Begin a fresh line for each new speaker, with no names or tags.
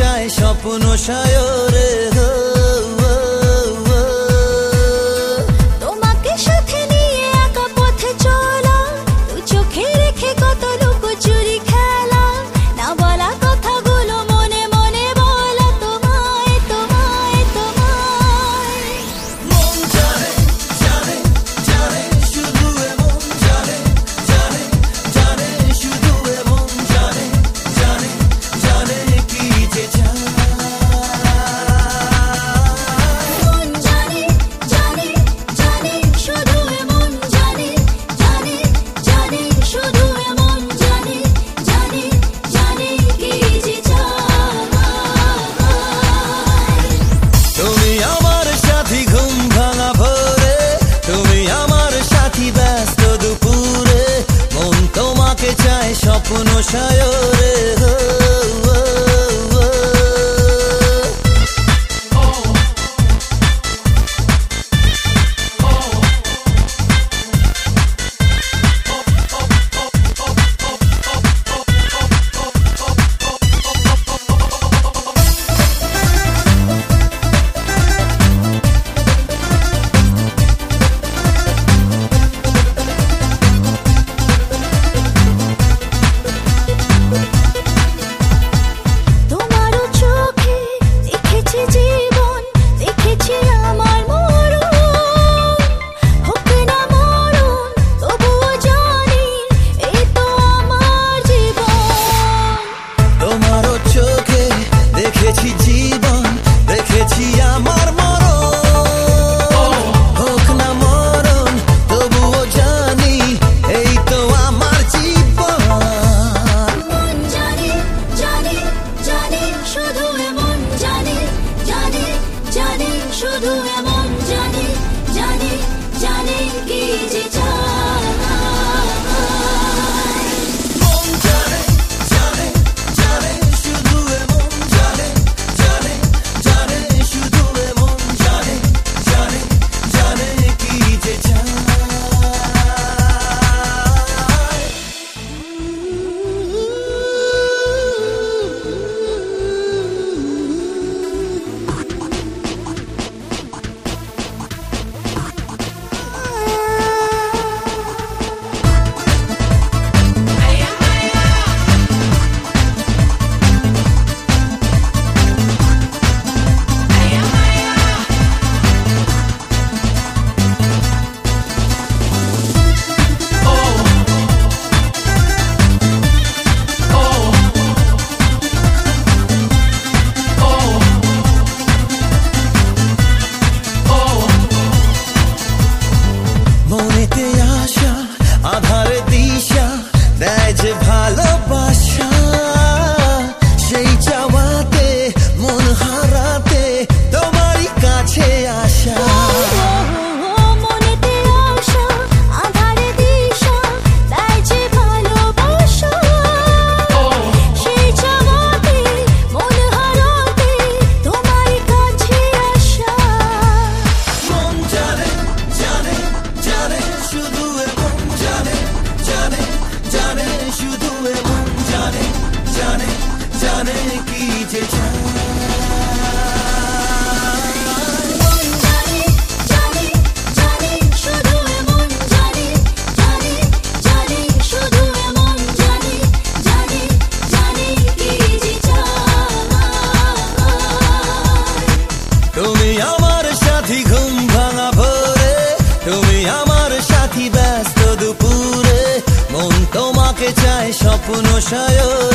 চায় স্বপ্ন সায়রে।
তোমাকে সাথে নিয়ে একা পথে চলা, দু চোখে রেখে কত লুকোচুরি খেলা, না বলা কথাগুলো মনে মনে বলা তোমায় তোমায় তোমায়।
মন জানে জানে জানে শুধু এমন জানে জানে জানে শুধু এমন জানে জানে জানে কি যে চায়।
মন জানে জানে জানে শুধু এমন জানে জানে জানে শুধু এমন জানে জানে জানে কি যে চায়।
তুমি আমার সাথী ঘুম ভাঙা ভোরে, তুমি আমার সাথী ব্যস্ত দুপুরে, মন তোমাকে চায় স্বপ্ন সায়রে।
তোমারও চোখে দেখেছি জীবন, দেখেছি আমার মরণ, হোক না মরণ তবুও জানি এই তো আমার জীবন।
তোমারও চোখে দেখেছি জীবন, দেখেছি আমার মরণ, হোক না মরণ তবুও জানি এই তো আমার জীবন।
মন জানে জানে জানে শুধু এমন জানে জানে জানে শুধু এমন জানে জানে জানে কি যে চায়।
মন জানে জানে জানে শুধু এমন জানে জানে জানে শুধু এমন জানে জানে জানে কি যে চায়। মনেতে আশা আধারে দিশা দেয় যে ভালোবাসা, সেই চাওয়াতে মন হারাতে তোমারই কাছে আসা।
মনেতে আশা আধারে দিশা দেয় যে ভালোবাসা, সেই চাওয়াতে মন হারাতে তোমারই কাছে আসা।
মন জানে জানে জানে শুধু এমন জানে জানে জানে শুধু এমন জানে জানে জানে কি যে চায়।
মন জানে জানে জানে শুধু এমন জানে জানে জানে শুধু এমন জানে জানে জানে কি যে চায়।
তুমি আমার সাথী ঘুম ভাঙা ভোরে, তুমি আমার সাথী ব্যস্ত দুপুরে, মন তোমাকে চায় স্বপ্ন সায়রে।